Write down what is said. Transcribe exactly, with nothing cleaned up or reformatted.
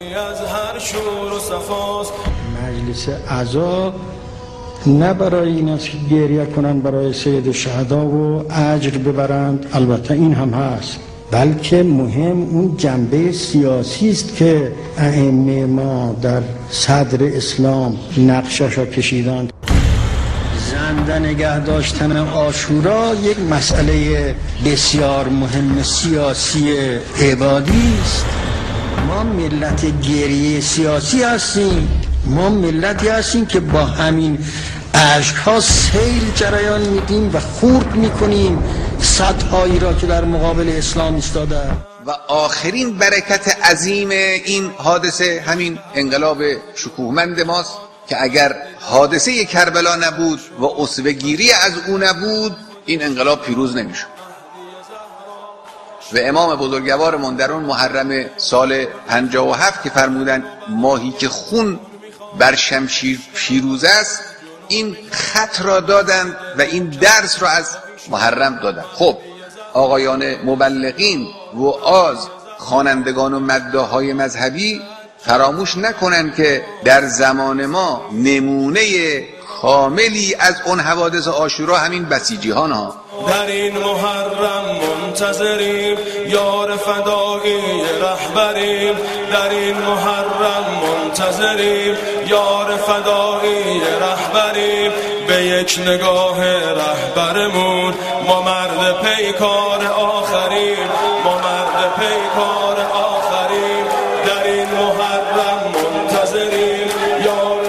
از هر شور و صفاست. مجلس اعضا نه برای این است که گریه کنند برای سید الشهدا و اجر ببرند، البته این هم هست، بلکه مهم اون جنبه سیاسی است که ائمه ما در صدر اسلام نقشش را کشیدند. زنده نگه داشتن عاشورا یک مسئله بسیار مهم سیاسی عبادی است. ما ملت گریه سیاسی هستیم، ما ملتی هستیم که با همین اشک‌ها سیل جریان میدیم و خورد میکنیم سدهایی را که در مقابل اسلام ایستاده. و آخرین برکت عظیم این حادثه همین انقلاب شکوهمند ماست که اگر حادثه کربلا نبود و اسوه گیری از او نبود این انقلاب پیروز نمیشد. و امام بزرگوارمون در اون محرم سال پنجاه و هفت که فرمودن ماهی که خون بر شمشیر پیروز است، این خط را دادند و این درس را از محرم دادند. خب آقایان مبلغین، وعاظ، خوانندگان و مداحای مذهبی فراموش نکنند که در زمان ما نمونه کاملی از اون حوادث عاشورا همین بسیجی‌هان ها. در این محرم منتظریم، یار فدایی رهبریم. در این محرم منتظریم، یار فدایی رهبریم. به یک نگاه رهبرمون ما مرد پیکار آخریم، ما مرد پیکار آخریم. در این محرم منتظریم، یار